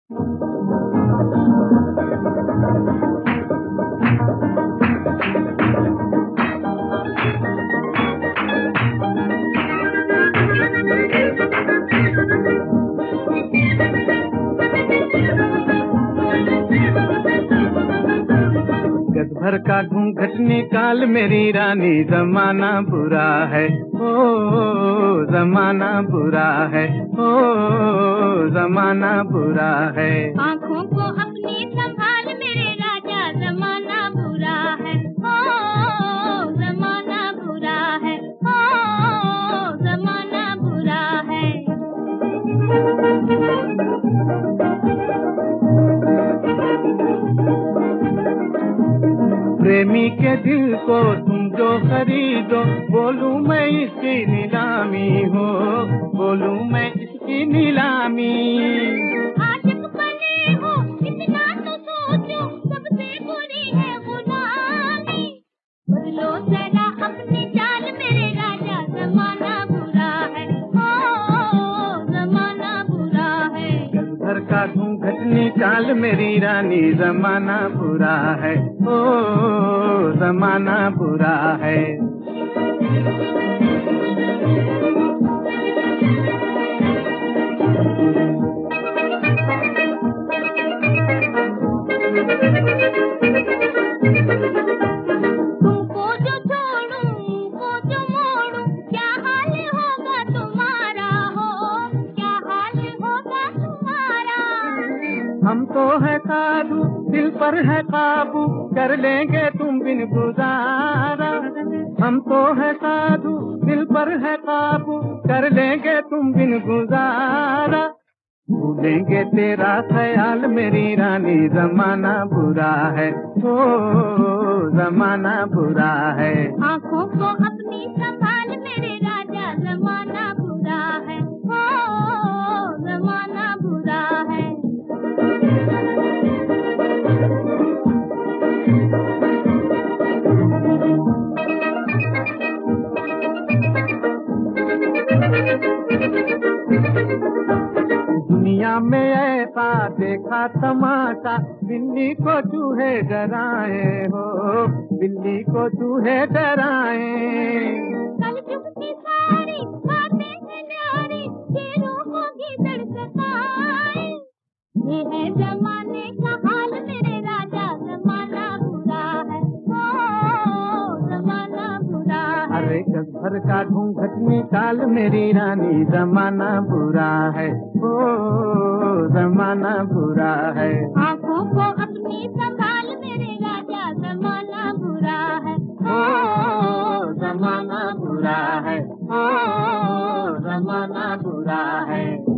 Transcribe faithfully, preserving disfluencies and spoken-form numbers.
गज भर का घूंघट निकाल मेरी रानी, जमाना बुरा है, ओ जमाना बुरा है, ओ जमाना बुरा है। आँखों को अपनी संभाल मेरे राजा, जमाना बुरा है, ओ जमाना बुरा है, ओ जमाना बुरा है। प्रेमी के दिल को तुम जो खरीदो, बोलूं मैं इसकी नीलामी हो, बोलूं मैं इसकी नीलामी। आशिक बने हो इतना तो सोचो, सबसे बुरी है गुलामी। बदलो जरा अपनी चाल मेरे राजा, जमाना बुरा है, ओ जमाना बुरा है। गज भर का घूंघट निकाल मेरी रानी, जमाना बुरा है, ओ जमाना बुरा है। तुमको जो छोड़ूं, को जो मोड़ूं, क्या हाल होगा तुम्हारा हो, क्या हाल होगा तुम्हारा। हम तो है साधु, दिल पर है काबू, कर लेंगे तुम बिन गुजारा। हम तो है साधु, दिल पर है काबू, कर लेंगे तुम बिन गुजारा। भूलेंगे तेरा ख्याल मेरी रानी, जमाना बुरा है, ओ जमाना बुरा है। आँखों को अपनी संभाल मेरे राजा, जमाना बुरा है, ओ जमाना बुरा है। दुनिया में ऐसा देखा तमाशा, बिल्ली को चूहे डराए हो, बिल्ली को चूहे डराए। कल चुपकी सारी बातें हैं न्यारी, शेरों को गीदड़ सताए। ये है जमाने का हाल मेरे राजा, जमाना बुरा है, ओ जमाना बुरा है। अरे गज भर का घूंघट निकाल मेरी रानी, जमाना बुरा है, ओ जमाना बुरा है। आँखों को अपनी संभाल मेरे राजा, जमाना बुरा है, ओ जमाना बुरा है, ओ जमाना बुरा है।